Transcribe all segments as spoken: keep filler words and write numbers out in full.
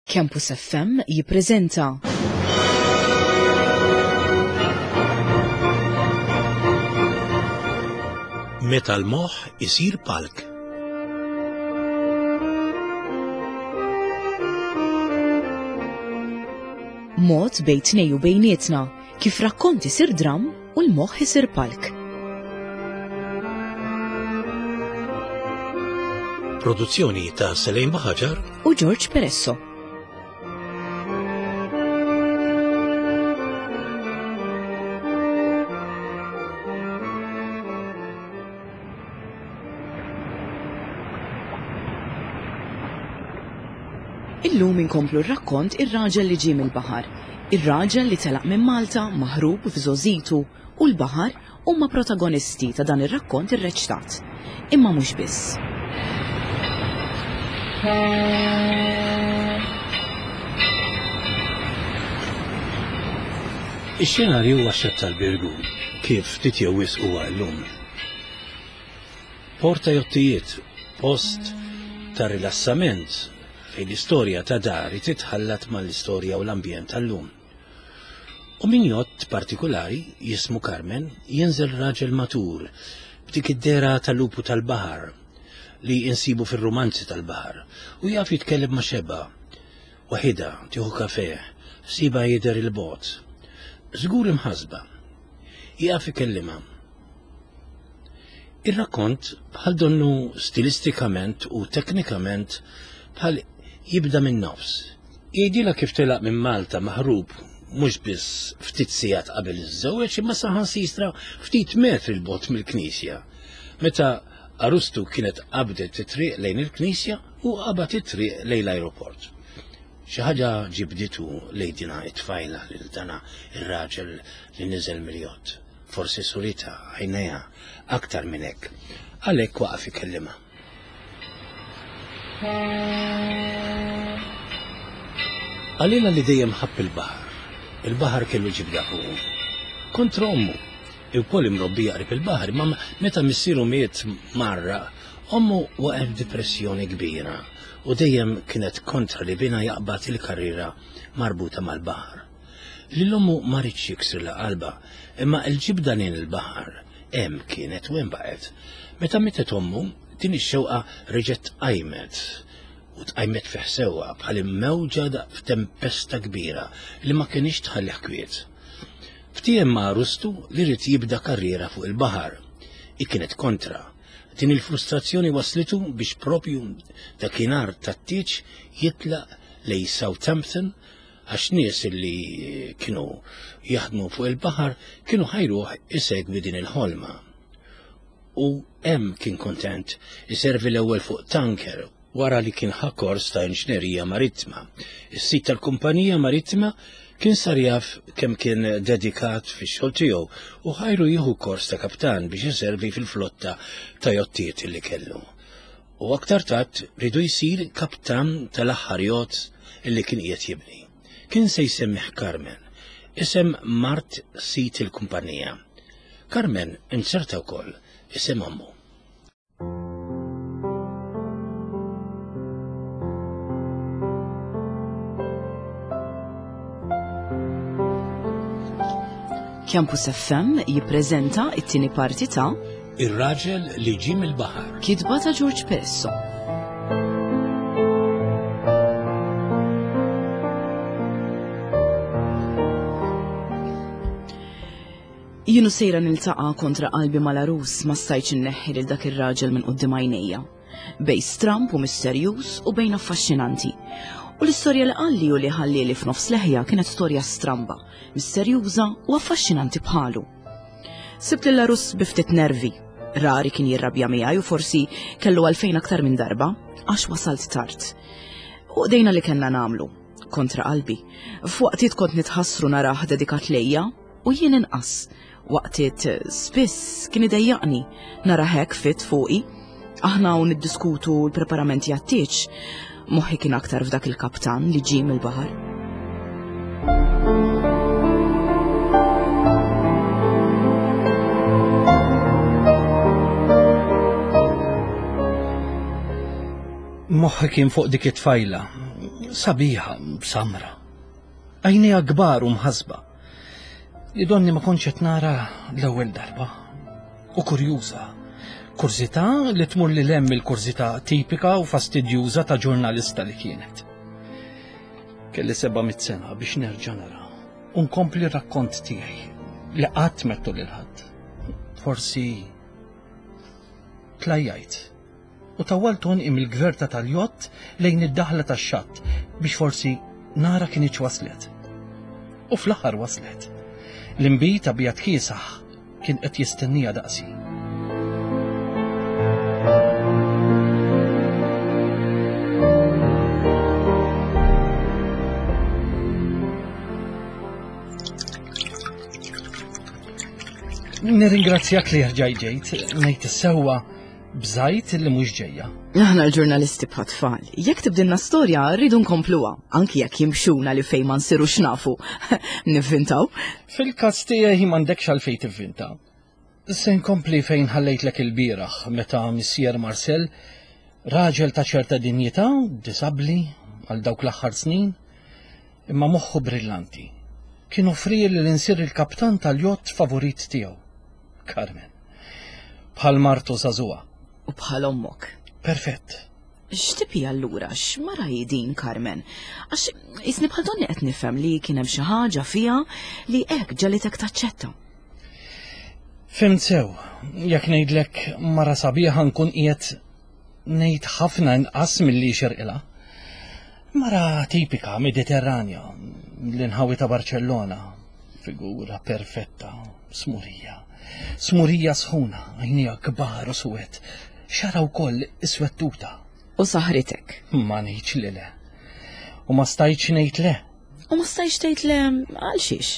Campus F M jippreżenta Meta l-moħħ isir palk. Mod bejn tnej u bejnietna kif rakkonti isir dram u l-moħħ isir palk. Produzzjoni ta' Selejn Baħaġar u George Peresso. Illum inkomplu r-rakkont ir-raġel li ġie mill-baħar. Ir-raġel li telaq minn Malta maħrub f'żożitu u l-baħar huma protagonisti ta' dan ir-rakkont irreċtat. Imma mhux biss. Ix-xenarju huwa xett tal-Birgu kif titjewwis huwa llum. Porta jottijiet, post ta' rilassament fejn l-istorja ta' dari titħallat mal-istorja u l-ambjent tal-lum. U min jott partikolari jismu Carmen jinżel raġel matur b'dik id-dera tal-lupu tal-baħar li insibu fir-romanzi tal-baħar u jaf jitkellem ma' xeba. Waħida tieħu kafè, siba jidher il-bot. Żgur imħasba. Jaf ikellima. Ir-rakkont bħal donnu stilistikament u teknikament bħal jibda minn nofs. Jgħidilha kif telaq minn Malta maħrub mhux biss ftit sigħat qabel iż-żewġ imma saħansitra ftit metri l-bogħod mill-Knisja. Meta Arustu kienet qabdet it-triq lejn il-Knisja u qabad it-triq lejn l-ajruport. Xi ħaġa ġibditu lejdina it-tfajla lil dana ir-raġel li niżel mill-jott. Forsi surita ħajnejha aktar minn hekk. Għalhekk waqaf ikellimha. Għalina li dejjem ħabb il-baħar. Il-baħar kellu ġibdaħu. Kontra ommu. Il-pol imrobbi jaqrib il-baħar, ma meta missieru miet marra, ommu waqef depressjoni kbira u dejjem kienet kontra li bina jaqbad il-karriera marbuta mal-baħar. Li l-ommu ma rridx jiksri la qalba, imma l-ġibda lejn il-baħar hemm kienet u hemm baqgħet. Meta mietet ommu, din ix-xewqa reġgħet tqajmet u tqajmet fih sewwa bħal immewġa f'tempesta kbira li ma kienx tħallih kwiet. Ftiem ma' Arustu li rrid jibda karriera fuq il-baħar. I kienet kontra. Din il-frustrazzjoni waslitu biex propju dakinhar tat-tieġ jitlaq lejn Southampton għax nies li kienu jaħdmu fuq il-baħar kienu ħajruh isegwi din il-ħolma. U hemm kien kontent iservi l-ewwel fuq tanker wara li kien ħa kors ta' inġinerija marittima. Is-sit tal-kumpanija marittima kien sar jaf kemm kien dedikat fix-xogħol tiegħu u ħajru jieħu kors ta' kaptan biex iservi fil-flotta ta' jottijiet li kellu. U aktar tard ridu jsir kaptan tal-aħħar jott illi kien qiegħed jibni. Kien se jsemmih Carmen, isem mart sit il-kumpanija. Carmen inserta wkoll isem ommu. Campus F M jippreżenta it-tieni parti ta' Ir-raġel li ġie mill-baħar. Kitba ta' George Peresso. Jienu sejra niltaqa' kontra qalbi mal-arus ma stajtx inneħħi lil dak ir-raġel minn quddiem għajnejja. Bejn stramp u misterjuż u bejn affaxxinanti. U l-istorja li qalli u li ħallieli f'nofs leħja kienet storja stramba, misterjuża u affaxxinanti bħalu. Sibt l-arus biftit nervi. Rari kien jirrabja miegħi u forsi kellu għalfejn aktar minn darba għax wasalt tard. U dejna li kellna nagħmlu kontra qalbi. F'waqtiet kont nitħassru narah dedikat lejja u jien inqas. Waqtiet spiss kien idejjaqni nara hekk fit fuqi. Aħna u niddiskutu l-preparamenti għat-tieġ. Moħħi kien aktar f'dak il-kaptan li ġie mill-baħar. Moħħi kien fuq dik it-tfajla Sabiħa, samra. Għajnija kbar u mħasba. Jidonni ma konċet nara l-ewwel darba. U kurjuża. Kurzita li tmur li lemm il-kurzita tipika u fastidjuża ta' ġurnalista li kienet. Kelli seba' mit sena biex nerġa' nara. Unkompli rakkont tiegħi li qatt mettu lil ħadd. Forsi tlajjajt. U tawalton im il-gverta tal-jott lejn id-daħla tax-xatt biex forsi nara kien waslet. U fl-aħħar waslet. L-imbita bijat kiesaħ kien qed jistennija daqsi. Nirringrazzjak li rġaj ġejt, ngħid is-sewwa bżajt li mhux ġejja. Aħna l-ġurnalisti bħat-tfal, jekk tibdilna storja rridu nkompluha, anki jekk jimxuna li fejn ma nsirux nafu. Nivvintaw? Fil-każ tiegħi m'għandekx għalfejn tivvinta. Se nkompli fejn ħallejtlek il-bieraħ meta Missier Marcel, raġel ta' ċerta dinjità, disabbli għal dawk l-aħħar snin, imma moħħu brillanti. Kien offri li l-insir il-kaptan tal-jott favorit tiegħu, Carmen. Bħal martu Zazua. U bħal ommok. Perfett. X'tipi allura x'mara din Carmen? Għax isni bħal donni qed nifhem li kien hemm xi ħaġa fiha li hekk ġalitek taċċetta. Fimt sew, jekk ngħidlek mara sabiħa nkun qiegħed ngħid ħafna inqas milli xerqilha. Mara tipika Mediterranja, l-inħawi ta' Barcellona, figura perfetta, smurija. Smurija sħuna, għajnija kbar u suwet, xara wkoll iswettuta. U saħritek? Ma ngħidx li le. U ma stajtx ngħid le. U ma stajtx tgħid le għal xiex?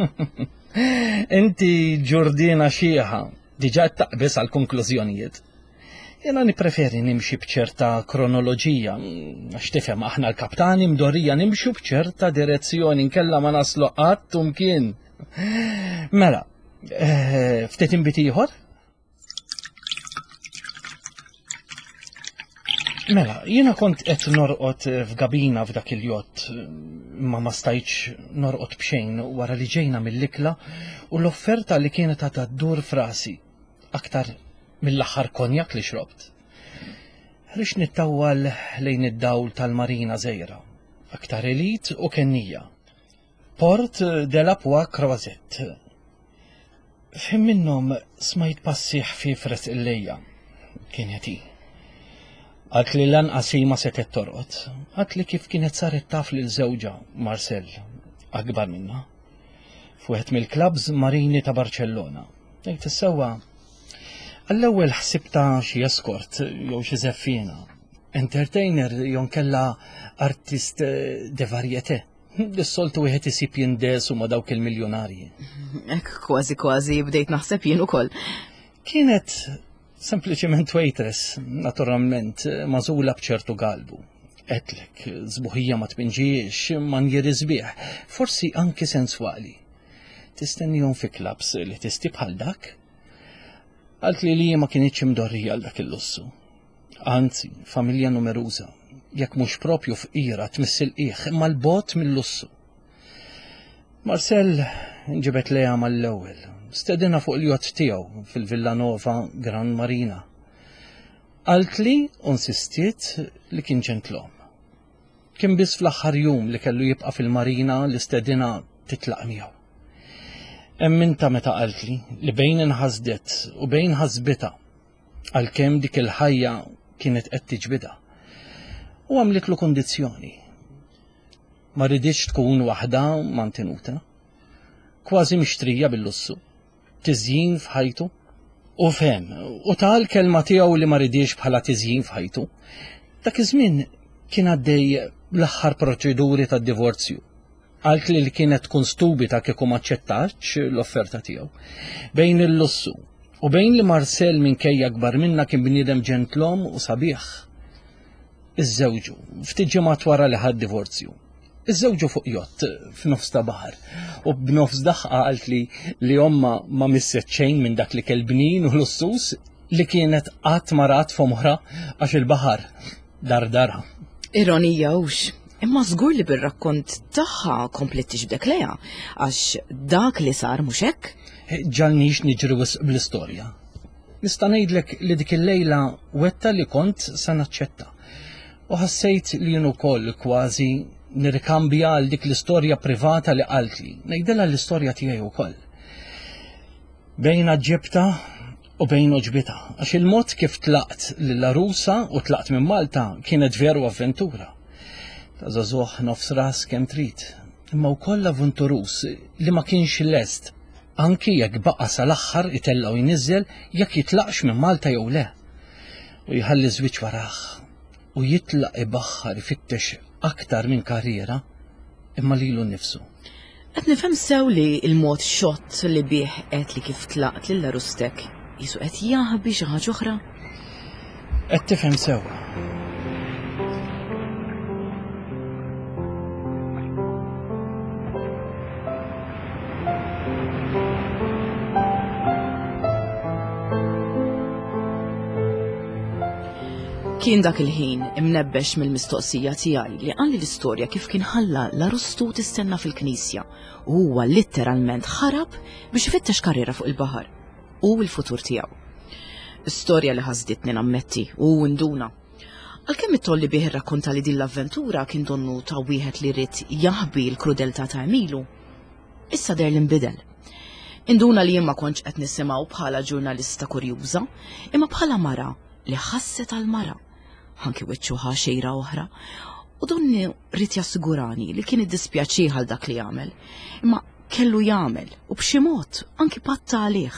Inti ġurdina xieħa, diġà taqbes għal konklużjonijiet. Jena nipreferi nimxi bċerta kronoloġija, għax tifhem aħna l-kaptani mdorrija nimxu bċerta direzzjoni nkella ma naslu qatt u mkien. Mela, ftit inbit ieħor? Mela, jiena kont qed norqod f'gabina f'dak il-jott, ma ma stajtx norqod b'xejn wara li ġejna mill-ikla u l-offerta li kienet ta' ddur frasi, aktar mill-aħħar konjak li xrobt. Rix nittawwal lejn id-dawl tal-Marina Żejra, aktar elit u kennija. Port de la Poix Croisette. Fim minnhom smajt passiħ fi fres il-lejja. Kien jati. Għat li lanqasi ma setet torqod, għat li kif kienet saret taf lil żewġa Marcel, akbar minna. Fuħet mill-klabs marini ta' Barcellona. Jgħid issewwa għall-ewwel ħsibta xi eskort jew xi żeffina, entertainer jew kella artist de varjetà. Dis-soltu wieħed isib jindesu ma' dawk il-miljonarji. Hekk kważi kważi bdejt naħseb jien ukoll. Kienet sempliċement waitress, naturalment, magħżula b'ċertu galbu. Qedlek, żbuħija ma tpinġiex, manjeri sbieħ, forsi anki senswali. Tistennihom fi klabs li tisti bħal dak? Għalt li li ma kienieċ mdorrija għal dak il-lussu. Anzi, familja numeruża, jekk mhux propju fqira tmissil qiegħ imma l-bot mill-lussu. Marcel ġibet leha mal-ewwel, stedina fuq il-jott tiegħu fil-Villa Nova Gran Marina. Qalt li u nsistiet li kien ġentlom. Kien biss fl-aħħar jum li kellu jibqa' fil-marina li stedina titlaq miegħu. Emminta meta qalt li li bejn inħasdet u bejn ħasbita għalkemm dik il-ħajja kienet qed tiġbidha. U għamlitlu kondizzjoni. Ma ridix tkun waħda mantenuta, kważi mixtrija bil-lussu, tiżjin f'ħajtu, u fem, u tal kelma tiegħu li ma ridix bħala tiżjin f'ħajtu. Dak iż-żmien kien għaddej l-aħħar proċeduri tad-divorzju. Għalt li li kienet tkun stubita kieku maċċettax l-offerta tiegħu. Bejn il-lussu u bejn li Marcel minkejja akbar minna kien bniedem ġentlom u sabiħ. Iż-żewġu, ftit ġimgħat wara li ħad divorzju. Iż-żewġu fuq jott f'nofs ta' baħar u b'nofs daħqa qalt li li omma ma misset xejn minn dak li kell bnin u lussus li kienet qatt marat f'oħra għax il-baħar dardarha. Ironija hux. Imma żgur li bir-rakkont tagħha komplet tixbdek leha, għax dak li sar mhux hekk? Ġalniex niġri wisq bl-istorja. Nista' ngħidlek li dik il-lejla wetta li kont se naċċetta. U ħassejt li jien ukoll kważi nirrikambja għal dik l-istorja privata li qaltli. Ngħidilha l-istorja tiegħi wkoll. Bejn ġibta u bejn oġbita, għax il-mod kif tlaqt lill-arusa u tlaqt minn Malta kienet veru avventura. Ta' żagħżugħ nofs ras kemm trid, imma wkoll avventurus li ma kienx lest anki jekk baqa' sal-aħħar itella' u jniżżel jekk jitlaqx minn Malta jew le. U jħalli żwieġ warah u jitlaq ibaħħar ifittex aktar minn karriera imma lilu nnifsu. Qed nifhem sew li l-mod xott li bih qed li kif tlaqt lil arustek jisu qed jaħbi xi ħaġa oħra? Qed tifhem sew. Kien dak il-ħin imnebbex mill-mistoqsija tiegħi li qal li l-istorja kif kien ħalla l-arustu tistenna fil-Knisja u huwa litteralment ħarab biex ifittex karriera fuq il-baħar u l-futur tiegħu. Istorja li ħasditni nammetti u nduna. Għalkemm it-tolli bih irrakkonta li din l-avventura kien donnu ta' wieħed li rrid jaħbi l-krudeltà ta' Emilu, issa der l-inbidel. Induna li jien ma kontx qed nisimgħu bħala ġurnalista kurjuża, imma bħala mara li ħasset għal mara anki wiċċuha xejra oħra, u donni rrid jassigurani li kien iddispjaċih għal dak li jagħmel, imma kellu jagħmel u b'xi mod anki patta għalih.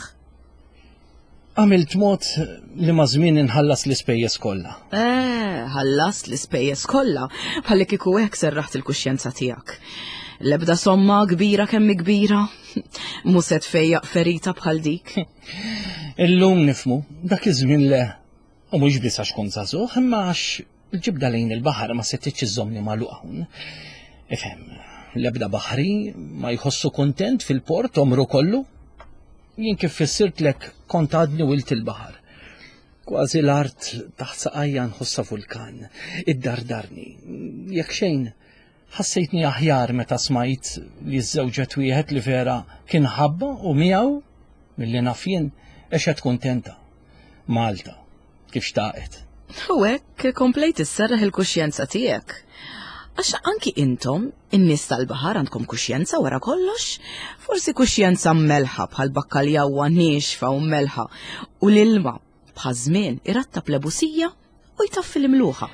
Għamilt mod li ma' żmien inħallas l-ispejjeż kollha. Eh, ħallas l-ispejjeż kollha bħalli kieku hekk serraħt il-kuxjenza tiegħek. L-ebda somma kbira kemm kbira, mhux se tfejjaq ferita bħal dik. Illum nifmu, dak iż-żmien le. U mhux biss għax kont żagħżugħ, imma għax il-ġibda lejn il-baħar ma setitx iżommni magħluq hawn. Ifhem, l-ebda baħri ma jħossu kuntent fil-port omru kollu. Jien kif fissirtlek kont għadni wilt il-baħar. Kważi l-art taħt saqajja nħossa vulkan, iddardarni. Jekk xejn, ħassejtni aħjar meta smajt li żewġet wieħed li vera kien ħabba u miegħu milli naf jien għexet kuntenta. Malta. Kif xtaqet. U hekk komplejt isserraħ il-kuxjenza tiegħek. Għax anki intom, in-nies tal-baħar għandkom kuxjenza wara kollox, forsi kuxjenza mmelħa bħal bakkaljawa nixfa u mmelħa u l-ilma bħal żmien irattab lebusija u jtaffi l-imluħa.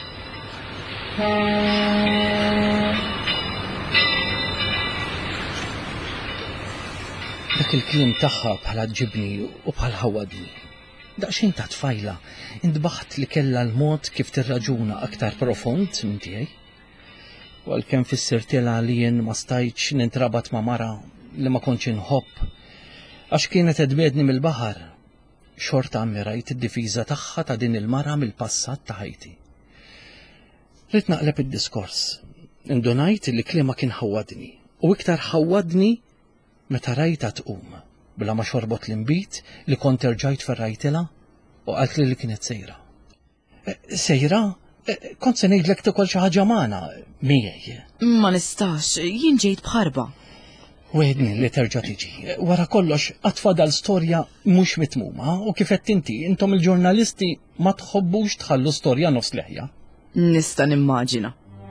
Dak il-kliem tagħha bħala ġibni u bħal ħawadni. Daqsxejn ta' tfajla, intbaħt li kella l-mod kif tirraġuna aktar profond minn tiegħi. U għalkemm fissirtilha li jien ma stajtx nintrabat ma' mara li ma kontx inħobb għax kienet edbedni mill-baħar, xorta ammirajt id-difiża tagħha ta' din il-mara mill-passat ta' ħajti. Rid naqleb id-diskors, indunajt li kliema kien ħawadni u iktar ħawadni meta rajta tqum. Bla ma xorbot l-imbit li kont terġajt ferrajtila u għalt li li kienet sejra. Sejra? Kont se ngħidlek tikol xi ħaġa magħna miegħi. Ma nistax, jien ġejt bħarba. Wedni li terġa' tiġi. Wara kollox għatfadal storja mhux mitmuma u kif qed inti intom il-ġurnalisti ma tħobbux tħallu storja nofs leħja. Nista' nimmaġina.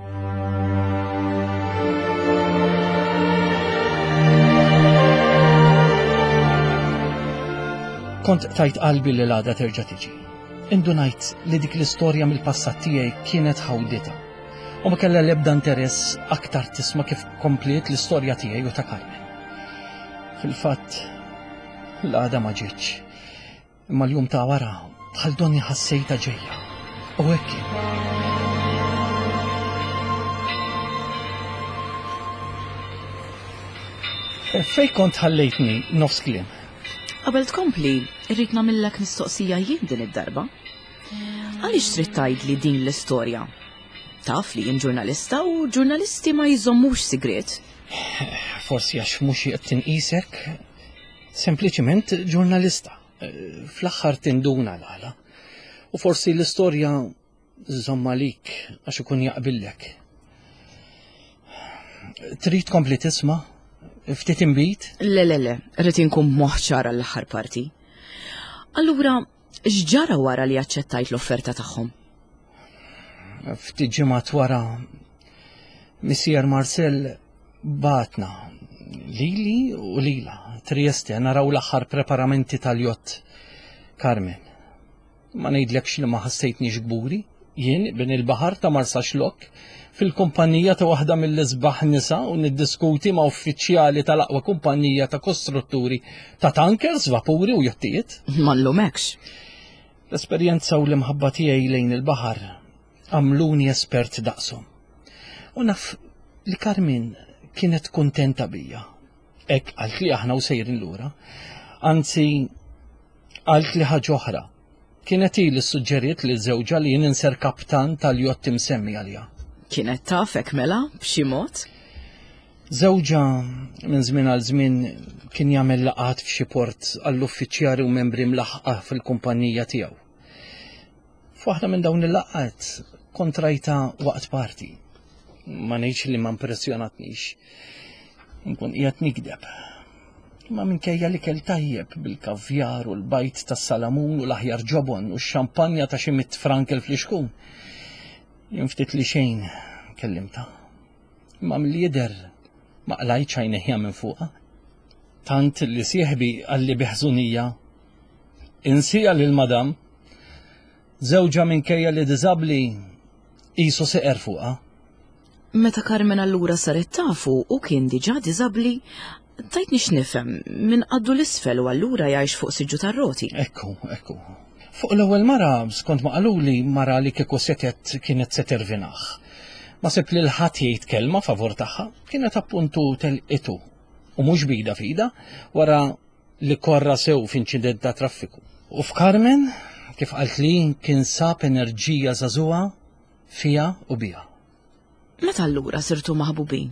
Kont tajt qalbi li l-għada terġa' tiġi. Indunajt li dik l-istorja mill-passat tiegħi kienet ħawdita u ma kellha l-ebda interess aktar tisma' kif komplet l-istorja tiegħi u ta' Carmen. Fil-fatt, l-għada ma ġietx, imma l-jum ta' wara bħal donni ħassejta ġejja. U hekk kien. Fejn kont ħallejtni nofs kliem? Qabel tkompli, irrid nagħmilek mistoqsija jien din id-darba. Għaliex trid tgħidli din l-istorja? Taf li jien ġurnalista u ġurnalisti ma jżommux sigriet. Forsi għax mhux qed tinqisek, sempliċement ġurnalista. Fl-aħħar tinduna l-għala. U forsi l-istorja żomma lik għax ikun jaqbillek. Trid kompli tisma' ftit imbit? Le, le, le, rrid inkun moħċara l-aħħar parti. Allura, x'ġara wara li aċċettajt l-offerta tagħhom? Ftit ġimgħat wara Missier Marcel batna lili u lila Trieste naraw l-aħħar preparamenti tal-jott Carmen. Ma ngħidlekx li ma ħassejtniex gburi, jien bin il-baħar ta' Marsa Xlok fil-kumpanija ta' waħda mill-isbaħ nisa u niddiskuti ma' uffiċjali tal-aqwa kumpanija ta' kostrutturi ta' tankers, vapuri u jottijiet. Mallumekx. L-esperjenza u l-imħabba tiegħi lejn il-baħar għamluni espert daqshom. U naf li Carmen kienet kuntenta bija. Ek għalt li aħna u sejrin lura. Anzi, għalt li ħaġa oħra. Kienet ili suġġeriet li żewġa li jien inser kaptan tal-jott imsemmi għalija. Kienet tafek mela, b'xi mod? Żewġa minn żmien għal żmien kien jagħmel laqat f'xi port għall-uffiċjali u membri mlaħqa fil-kumpanija tiegħu. F'waħda minn dawn il-laqat kontrajta waqt parti. Ma ngħidx li ma impressjonatnix. Nkun qiegħed nikdeb. Ma minkejja li kell tajjeb bil-kavjar u l-bajt tas-salamun u l-aħjar ġobon u x-xampanja ta' xi mitt frankel fl-ixkun. Jien ftit li xejn kellimta. Ma mill-jidher ma qlajtx għajnejja minn fuqha. Tant li sieħbi għalli biħżunija insija lil madam żewġa minkejja li diżabbli qisu seqer fuqha. Meta Carmen allura saret tafu u kien diġà diżabbli, tajtni x'nifhem min qaddu l-isfel u allura jgħix fuq siġġu tar-roti. Ekku, ekku. Fuq l-ewwel mara skont ma qaluli mara li kieku setet kienet se tervinaħ. Ma seb li l-ħadd jgħid kelma favur tagħha, kienet appuntu telqitu u mhux bida fida wara li korra sew f'inċident ta' traffiku. U f'Carmen kif qalt li kien sab enerġija żagħżugħa fiha u biha. Meta allura sirtu maħbubin?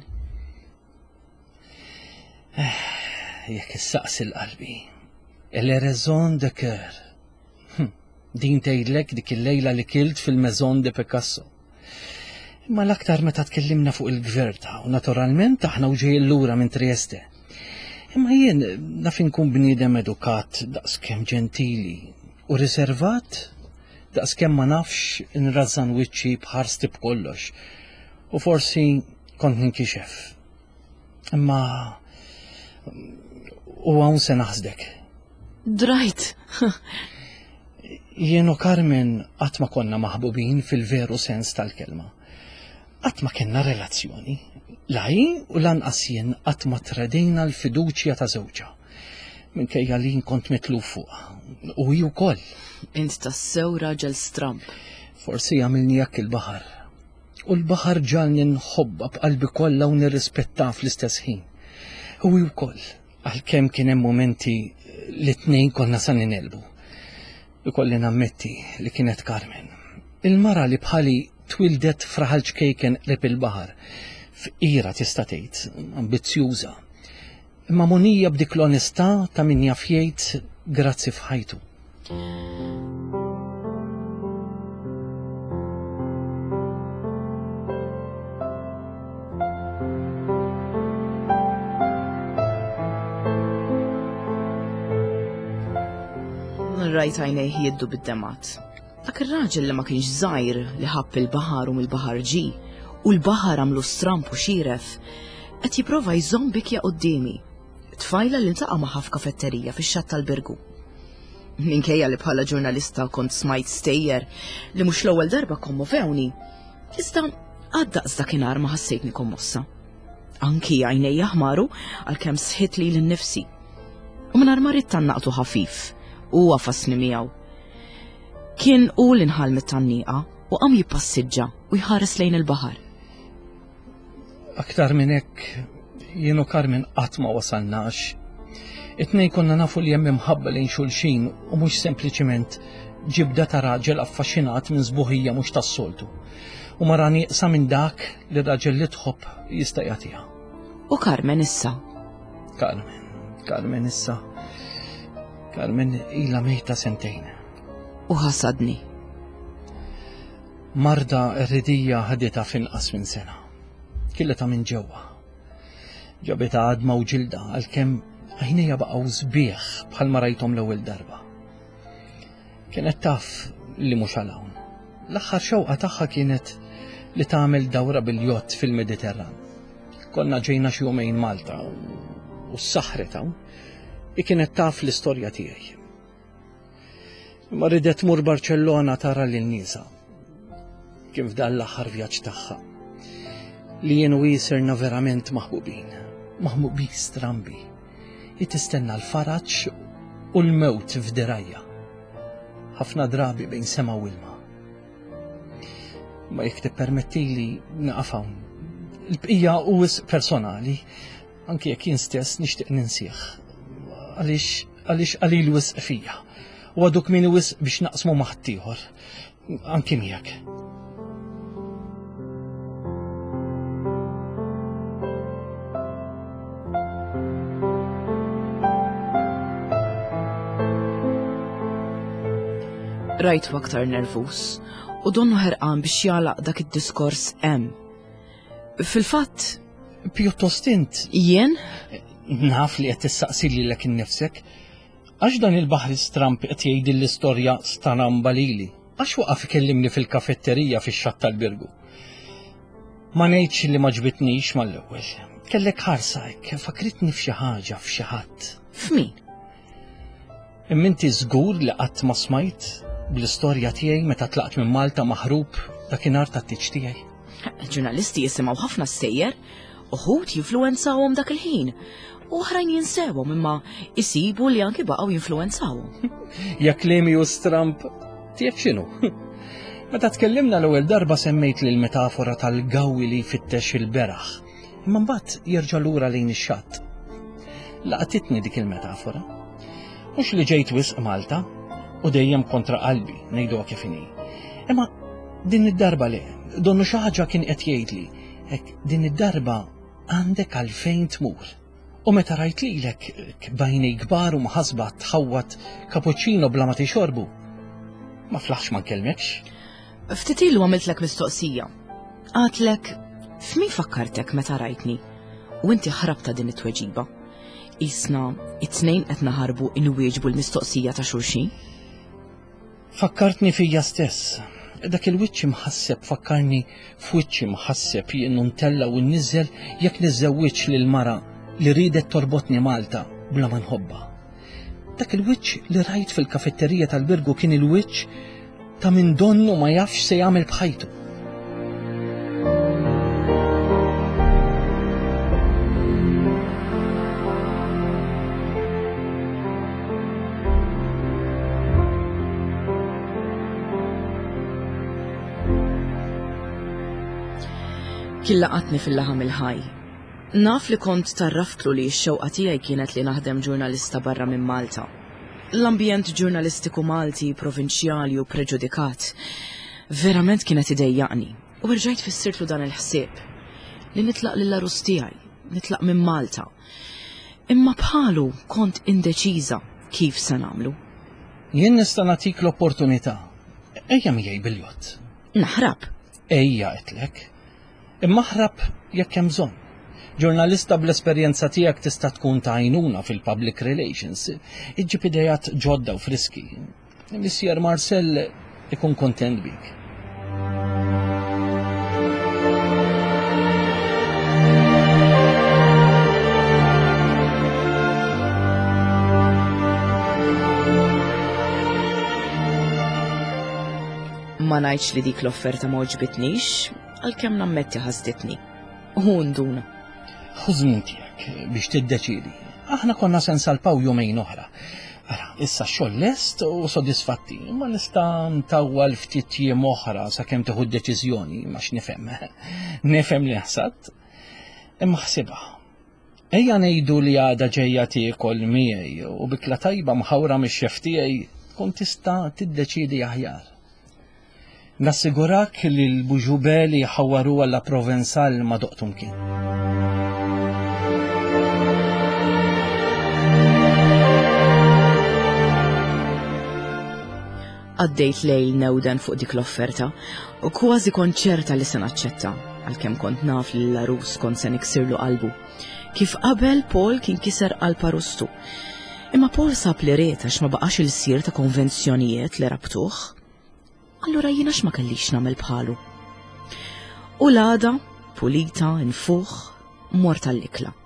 Jekk issaqsi l-qalbi. Il-raison de cœur. Din tgħidlek dik il-lejla li kilt fil-Maison de Picasso. Imma l-aktar meta tkellimna fuq il-gverta u naturalment aħna u ġej lura minn Trieste. Imma jien naf inkun bniedem edukat daqskemm ġentili u riservat daqskemm ma nafx inrażżan wiċċi bħar stib kollox. U forsi kont ninkixef. Imma u hawn se naħsdek. Drajt. Jien u Carmen qatt ma konna maħbubin fil-veru sens tal-kelma. Qatt ma kellna relazzjoni. Laj u lanqas jien qatt ma tradejna l-fiduċja ta' żewġa. Minkejja li kont mitluf fuqha. U hi wkoll. Int tassew raġel stramp. Forsi għamilni jekk il-baħar. U l-baħar ġalni nħobba b'qalbi kollha u nirrispetta fl-istess ħin. U wkoll għalkemm kien hemm momenti li tnejn konna sa ninelbu. Ikolli nammetti li kienet Carmen. Il-mara li bħali twildet fraħalġ kejken qrib il-baħar. F'qira tista' tgħid, ambizzjuża. Imma munija b'dik l-onestà ta' min jaf jgħid grazzi f'ħajtu. Rajt għajnej jiddu bid-demat. Dak ir-raġel li ma kienx żgħir li ħabb il-baħar u mill-baħar ġi u l-baħar għamlu stramp u xieref qed jipprova jżomm bikja qudiemi. Tfajla li ntaqa' magħha f'kafetterija fix-xatt tal-Birgu. Minkejja li bħala ġurnalista kont smajt stejjer li mhux l-ewwel darba kommovewni, iżda għad daqs dakinhar ma ħassejtni kommossa. Anki għajnej jaħmaru għalkemm sħit li l-nifsi. U mingħajr ma rid tannaqtu ħafif. U għafasni miegħu. Kien u l-inħal mit-tanniqa u qam jippassiġġa u jħares lejn il-baħar. Aktar minn hekk jien u Carmen qatt ma wasalnax. It-tnejn konna nafu li hemm imħabba lejn xulxin u mhux sempliċiment ġibda ta' raġel affaxxinat minn żbuħija mhux tas-soltu. U mara nieqsa minn dak li raġel li tħobb jista' jagħtiha. U Carmen issa? Carmen, Carmen issa. Carmen ila mejta sentejn. U ħasadni. Marda rridija ħadita finqas minn sena. Killeta minn ġewwa. ġabita għadma u ġilda għalkemm għajnejja baqgħu sbieħ bħalma rajthom l-ewwel darba. Kienet taf li mhux għal hawn. L-aħħar xewqa tagħha kienet li tagħmel dawra bil-jott fil-Mediterran. Konna ġejna xi jumejn Malta u s-saħħret hawn li kienet taf l-istorja tiegħi. Ma ridet tmur Barcellona tara lil nisa kien f'dan l-aħħar vjaġġ tagħha li jien u jisirna verament maħbubin, maħbubin strambi, jitistenna l-faraġġ u l-mewt f'dirajja, ħafna drabi bejn sema u ilma. Ma jekk tippermettili naqaf hawn. Il-bqija u wisq personali, anke jekk jien stess nixtieq ninsih. Għaliex għaliex qalil wisq fija. U għaduk min wisq biex naqsmu ma' ħadd ieħor, anke miegħek. Rajtu aktar nervus u donnu ħerqan biex jalaq dak id-diskors hemm. Fil-fatt, pjuttost int. Jien? Naf li qed tissaqsi lilek innifsek. Għax dan il-baħri stramp qed jgħidi l-istorja stanamba lili. Għax waqaf ikellimni fil-kafetterija fix-xatt tal-Birgu. Ma ngħidx li ma ġbitnix mal-ewwel. Kellek ħarsa hekk, fakritni f'xi ħaġa f'xi ħadd. F'min? Imminti żgur li qatt ma smajt bl-istorja tiegħi meta tlaqt minn Malta maħrub dakinhar tat-tiġ tiegħi. Ġurnalisti jisimgħu ħafna stejjer, uħud jinfluwenzawhom dak il-ħin, u oħrajn jinsewhom imma jsibu li anki baqgħu jinfluwenzawhom. Jekk klemi u stramp tiegħek x'inhu? Meta tkellimna l-ewwel darba semmejt li l-metafora tal-gawwi li jfittex il-beraħ, imma mbagħad jerġa' lura lejn ix-xatt. Laqtitni dik il-metafora. Mhux li ġejt wisq Malta u dejjem kontra qalbi ngħiduha kif inhi. Imma din id-darba le, donnu xi ħaġa kien qed jgħidli, hekk din id-darba għandek għalfejn tmur. U meta rajt lilek bajnej kbar u maħasba tħawwat kapuċċino bla ma tixorbu, ma flaħx ma nkellmekx. Ftit ilu għamiltlek mistoqsija. Għatlek, f'min fakkartek meta rajtni u inti ħrabta din it-tweġiba? Isna it-tnejn qed naħarbu inwieġbu l-mistoqsija ta' xulxin? Fakkartni fija stess. Dak il-wiċċ mħasseb fakkarni f'wiċċi mħasseb jien ntella u nniżel jekk niżżewwiġ lil mara li ridet torbotni Malta bla ma nħobba. Dak il-wiċċ li rajt fil-kafetterija tal-Birgu kien il-wiċċ ta' min donnu ma jafx se jagħmel bħajtu. Kien laqatni fil-laħam il-ħaj. Naf li kont tarraftlu li x-xewqa tiegħi kienet li naħdem ġurnalista barra minn Malta. L-ambjent ġurnalistiku Malti, provinċjali u preġudikat verament kienet idejjaqni u rġajt fissirtlu dan il-ħsieb li nitlaq lill-arus tiegħi, nitlaq minn Malta. Imma bħalu kont indeċiża kif se nagħmlu. Jien nista' nagħtik l-opportunità. Ejja miegħi bil-jott. Naħrab. Ejja qedlek. Imma ħrab jekk hemm bżonn. Ġurnalista bl-esperjenza tiegħek tista' tkun ta' għajnuna fil-public relations, iġġib idejat ġodda u friski. Missier Marcel ikun kontent bik. Ma ngħidx li dik l-offerta ma ġbitnix, għalkemm nammetti ħasditni. U nduna. Ħużmin tiegħek biex tiddeċidi. Aħna konna se nsalpaw jumejn oħra. Ara, issa x-xogħol lest u sodisfatti, ma nista' ntawwal ftit jiem oħra sakemm tieħu d-deċiżjoni ma x'nifhem. Nifhem li ħsad. Imma ħsibha. Ejja ngħidu li għada ġejja tiekol miegħi u bikla tajba mħawra mix-xef tiegħi tkun tista' tiddeċidi aħjar. Nassigurak li l-buġubeli ħawwaru għalla Provenzal ma doqtum kien. Għaddejt lejl newden fuq dik l-offerta u kważi konċerta li se naċċetta. għalkemm kont naf li l-arus kont se niksirlu qalbu. Kif qabel Paul kien kiser qalb Arustu. Imma Paul sab li riet għax ma baqax il-sir ta' konvenzjonijiet li rabtuh. Allura jiena x'ma kellix nagħmel bħalu. U l-għada, pulita, infuħ, mort tal-ikla.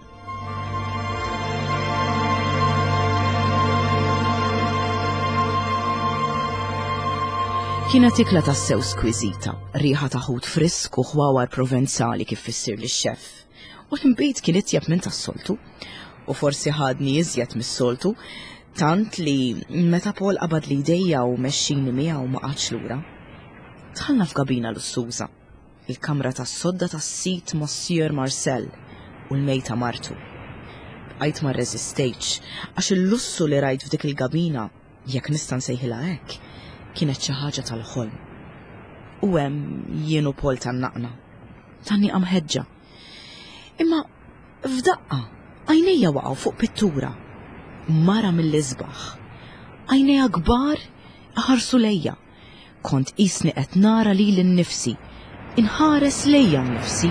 Kienet ikla tassew skwizita, riħa ta' ħut frisk u ħwawar provenzali kif fissir li x-xef. U l-imbejt kien itjab minn tas-soltu, u forsi ħadni iżjed mis-soltu, tant li meta Paul qabad li jdejja u mexxini miegħu ma qatx lura. Tħallna f'gabina lussuża, il-kamra tas-sodda tas-sit Monsieur Marcel u l-mejta martu. Bqajt ma rreżistejtx għax il-lussu li rajt f'dik il-gabina, jekk nista' nsejħilha hekk, kienet xi ħaġa tal-ħolm. U hemm jien u Paul tan-naqna, tan-nieqa mħeġġa. Imma f'daqqa għajnejja waqgħu fuq pittura, mara mill-isbaħ. Għajnejja kbar ħarsu lejja. Kont qisni qed nara lili nnifsi, inħares lejja nnifsi.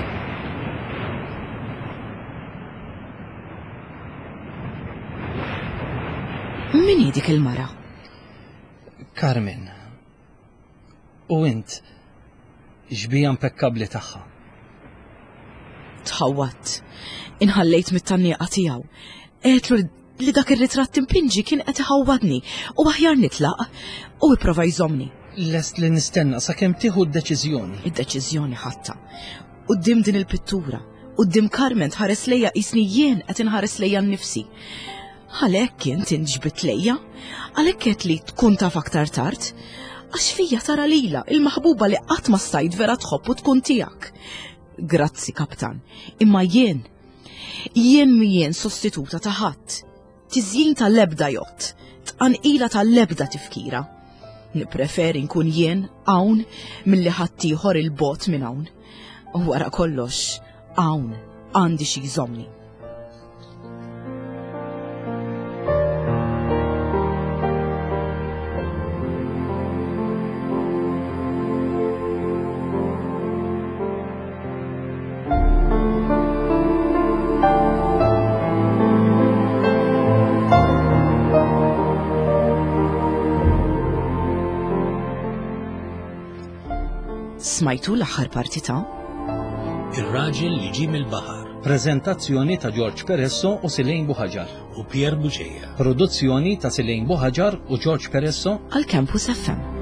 Min hi dik il-mara? Carmen. U int, xbija impeccabli tagħha. Tħawat, inħallejt mit-tannieqa tiegħu. Qedlu li dak ir-ritratt impinġi kien qed iħawwadni u aħjar nitlaq u jipprova jżommni. Lest li nistenna sakemm tieħu d-deċiżjoni. Id-deċiżjoni ħatta. Quddiem din il-pittura, quddiem Carmen tħares lejja qisni jien qed inħares lejja nnifsi. Għalhekk kien tinġbit lejja, għalhekk qed li tkun taf aktar tard, għax fija tara lila il-maħbuba li qatt ma stajt vera tħobb u tkun tiegħek. Grazzi, Kaptan, imma jien, jien mien sostituta ta' ħadd, tiżjin tal-ebda jott, tqanqila tal-ebda tifkira. Nippreferi nkun jien hawn milli ħadd ieħor il-bot minn hawn. U wara kollox, hawn għandi xi jżommni. Smajtu l-aħħar parti ta' Ir-raġel li ġie mill-baħar. Preżentazzjoni ta' George Peresso u Silejn Buħaġar. U Pier Buġeja. Produzzjoni ta' Silejn Buħaġar u George Peresso għal Campus F M.